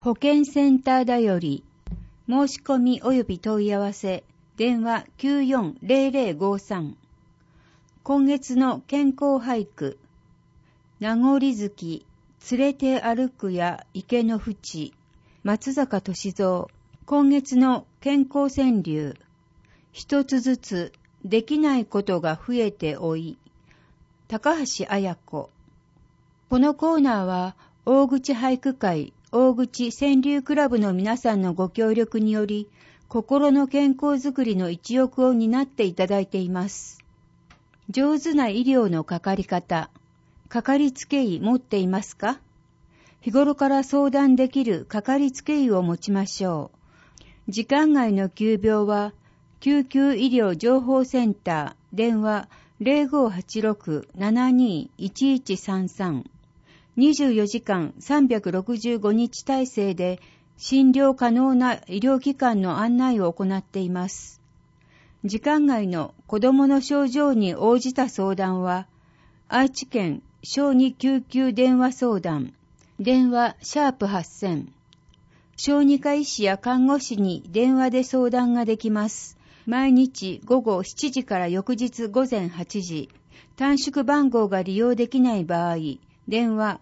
保健センターだより、申し込み及び問い合わせ、電話 940053。今月の健康俳句、名残月、連れて歩くや池の淵、松坂歳三。今月の健康川柳、一つずつできないことが増えておい、高橋綾子。このコーナーは、大口俳句会、大口川柳クラブの皆さんのご協力により、心の健康づくりの一翼を担っていただいています。上手な医療のかかり方、かかりつけ医持っていますか？日頃から相談できるかかりつけ医を持ちましょう。時間外の急病は、救急医療情報センター、電話 0586-721133。24時間365日体制で診療可能な医療機関の案内を行っています。時間外の子どもの症状に応じた相談は、愛知県小児救急電話相談、電話#8000。小児科医師や看護師に電話で相談ができます。毎日午後7時から翌日午前8時。短縮番号が利用できない場合、電話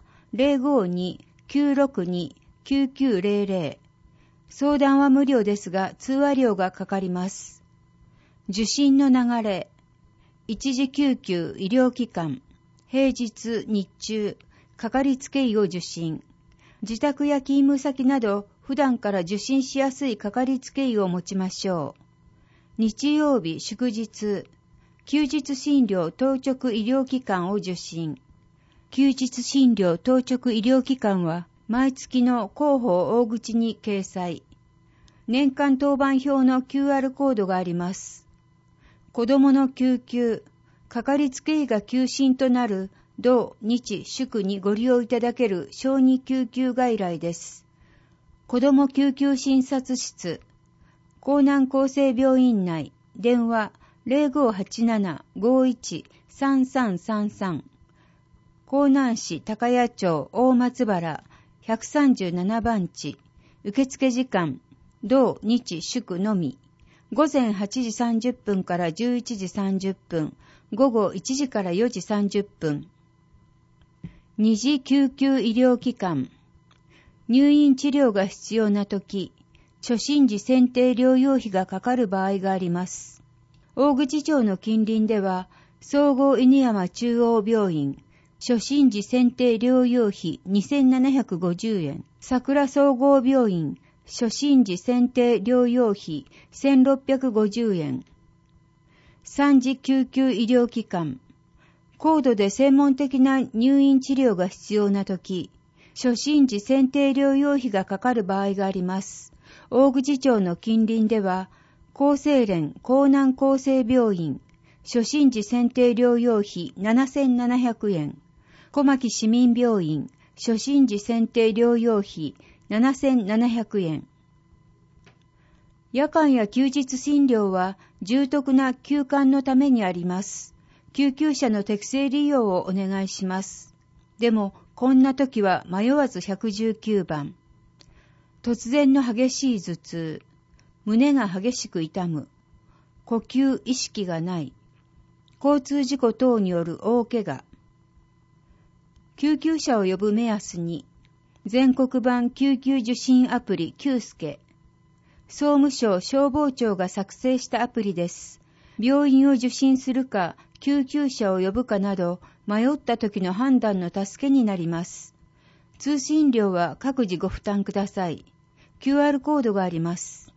052-962-9900。相談は無料ですが通話料がかかります。受診の流れ。一時救急医療機関。平日日中。かかりつけ医を受診。自宅や勤務先など普段から受診しやすいかかりつけ医を持ちましょう。日曜日祝日。休日診療当直医療機関を受診。休日診療当直医療機関は毎月の広報大口に掲載。年間当番表の QR コードがあります。子どもの救急、かかりつけ医が休診となる土日祝にご利用いただける小児救急外来です。子ども救急診察室、江南厚生病院内、電話 0587-513333。江南市高谷町大松原137番地。受付時間、土日祝のみ。午前8時30分から11時30分、午後1時から4時30分。二次救急医療機関。入院治療が必要なとき、初診時選定療養費がかかる場合があります。大口町の近隣では、総合犬山中央病院、初診時選定療養費2750円、桜総合病院、初診時選定療養費1650円。三次救急医療機関。高度で専門的な入院治療が必要なとき、初診時選定療養費がかかる場合があります。大口町の近隣では、厚生連江南厚生病院、初診時選定療養費7700円、小牧市民病院、初診時選定療養費7700円。夜間や休日診療は重篤な急患のためにあります。救急車の適正利用をお願いします。でも、こんな時は迷わず119番。突然の激しい頭痛、胸が激しく痛む、呼吸意識がない、交通事故等による大怪我。救急車を呼ぶ目安に、全国版救急受診アプリ救助。総務省消防庁が作成したアプリです。病院を受診するか、救急車を呼ぶかなど、迷った時の判断の助けになります。通信料は各自ご負担ください。QR コードがあります。